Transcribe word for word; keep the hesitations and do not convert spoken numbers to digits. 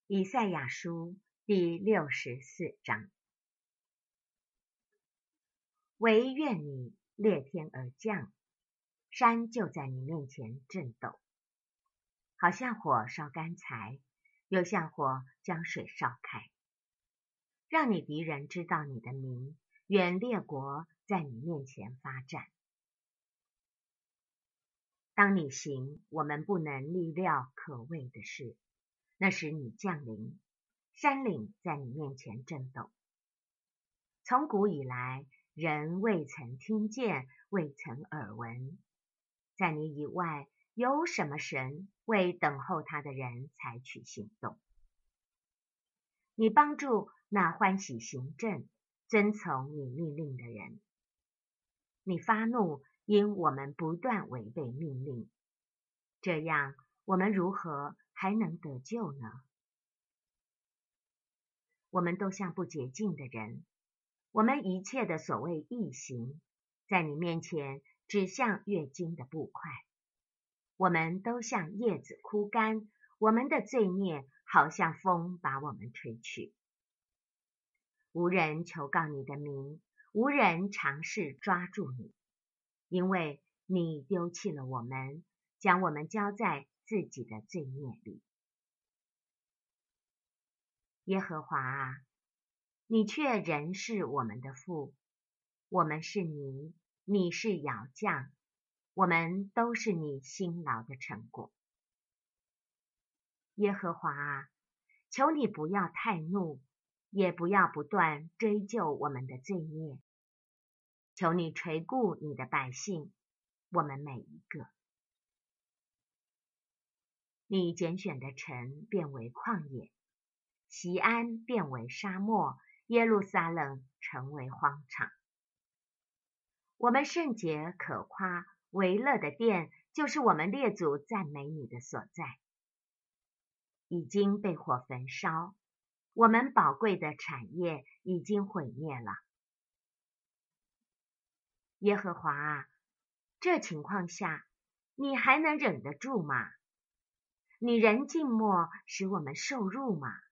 以赛亚书第六十四章。惟愿你裂天而降，山就在你面前震抖，好像火烧干柴，又像火将水烧开，让你敌人知道你的名，愿列国在你面前发战。当你行我们不能力料可畏的事，那时你降临，山岭在你面前震抖。从古以来，人未曾听见，未曾耳闻，在你以外有什么神为等候他的人采取行动？你帮助那欢喜行政、遵从你命令的人。你发怒，因我们不断违背命令，这样我们如何还能得救呢？我们都像不洁净的人，我们一切的所谓义行，在你面前只像月经的布块。我们都像叶子枯干，我们的罪孽好像风把我们吹去。无人求告你的名，无人尝试抓住你，因为你丢弃了我们，将我们交在自己的罪孽里。耶和华啊，你却仍是我们的父，我们是泥，你是窯匠，我们都是你辛劳的成果。耶和华啊，求你不要太怒，也不要不断追究我们的罪孽。求你垂顾你的百姓，我们每一个。你拣选的城变为旷野，锡安变为沙漠，耶路撒冷成为荒场。我们圣洁可夸为乐的殿，就是我们列祖赞美你的所在。已经被火焚烧，我们宝贵的产业已经毁灭了。耶和华啊，这情况下，你还能忍得住吗？你仍静默，使我们受辱吗？